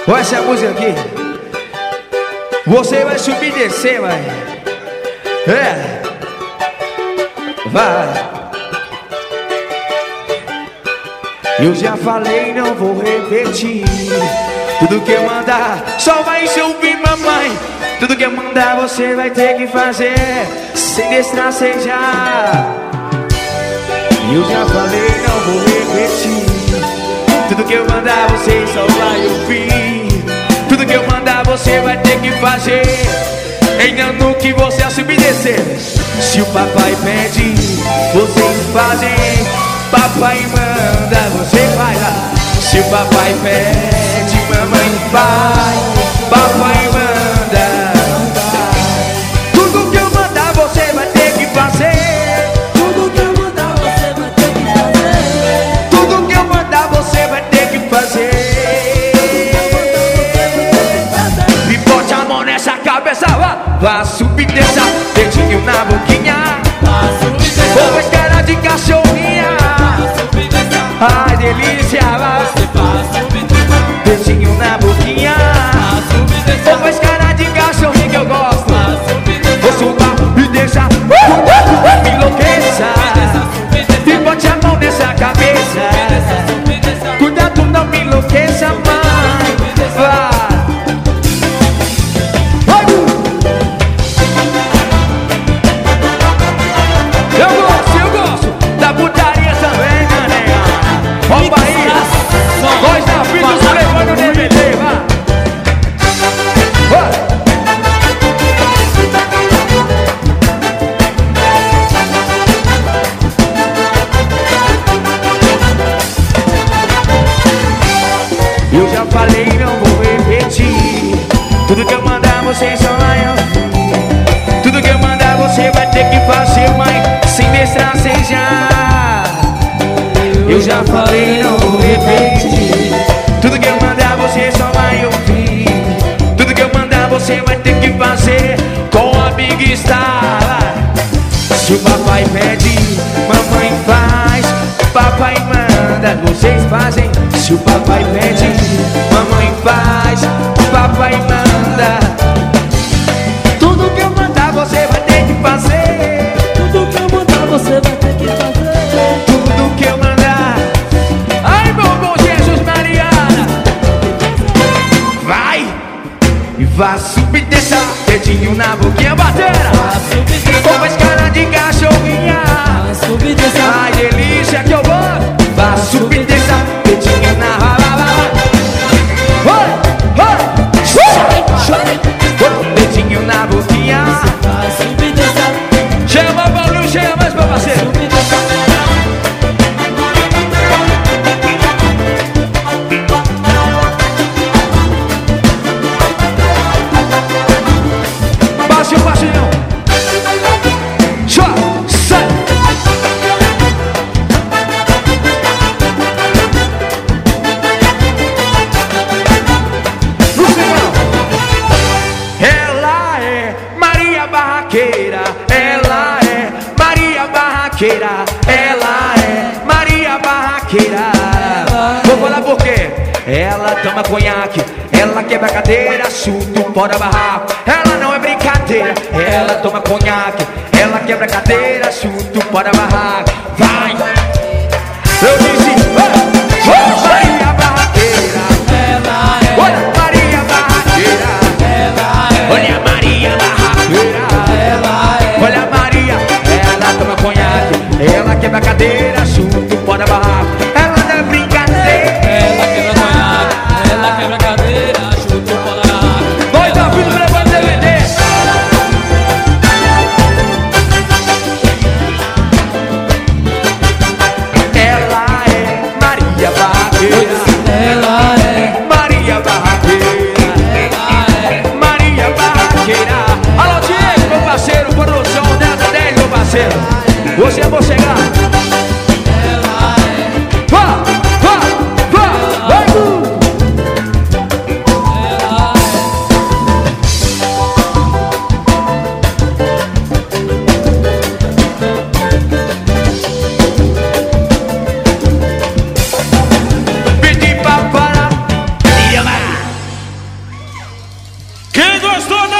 Olha essa música aqui. Você vai subir e descer, vai. É. Vai. Eu já falei, não vou repetir. Tudo que eu mandar, só vai se ouvir, mamãe. Tudo que eu mandar, você vai ter que fazer sem destracejar. Eu já falei, não vou repetir. Tudo que eu mandar, você só vai ouvir. Tudo que eu mandar, você vai ter que fazer. Ainda no que você a subir e descer. Se o papai pede, vocês fazem. Papai manda, você faz lá. Se o papai pede, mamãe faz. Papai manda. Tudo que eu mandar, você vai ter que fazer. Tudo que eu mandar, você vai ter que fazer. Tudo que eu mandar, você vai ter que fazer. E bote a mão nessa cabeça, vá subir, desça. Dedinho na boquinha. Ou cara de cachorrinha. Ai, delícia, dedinho na boquinha. Ou faz cara de cachorrinho que eu gosto. Vou soltar e deixa me enlouqueça. E bote a mão nessa cabeça. Cuidado, não me enlouqueça, mãe. Vai. Eu gosto da putaria também, mané. Ó o Bahia, voz da vida, os levando o DVD, vai. Eu já falei, não vou repetir. Tudo que eu mandar, você só vai ouvir. Tudo que eu mandar, você vai ter que fazer, mãe, sem destracejar. Eu já falei, não vou repetir. Tudo que eu mandar, você só vai ouvir. Tudo que eu mandar, você vai ter que fazer com a Big Star. Se o papai pede, mamãe faz. Papai manda, vocês fazem. Se o papai pede, mamãe faz. Papai manda. Tudo que eu mandar, você vai ter que fazer. Tudo que eu mandar, você vai ter que fazer. Tudo que eu mandar. Ai, meu bom Jesus Mariana. Vai. E vá subir, desça. Dedinho na boquinha, batera. Ou faz cara de cachorrinha. Ai, delícia que eu vou. Vá subir, desça. Dedinho na rala. Dedinho na boquinha. Chama, Paulinho, chama mais meu parceiro. Baixinho, baixinho. Sai. Ela é Maria Barraqueira. Ela é Maria Barraqueira. Ela é Maria Barraqueira. Vou falar por quê? Ela toma conhaque, ela quebra cadeira, chuta fora barraco. Ela não é brincadeira. Ela toma conhaque, ela quebra cadeira, chuta fora barraco. Vai! Eu disse, Maria Barraqueira. Olha, Maria Barraqueira. Olha, Maria Barraqueira. Olha, Maria. Ela toma conhaque, ela quebra cadeira, chuta fora barraco. Ela não é brincadeira. Ela quebra cadeira, chuta fora barraco. Dois da vida levando DVD. gostou,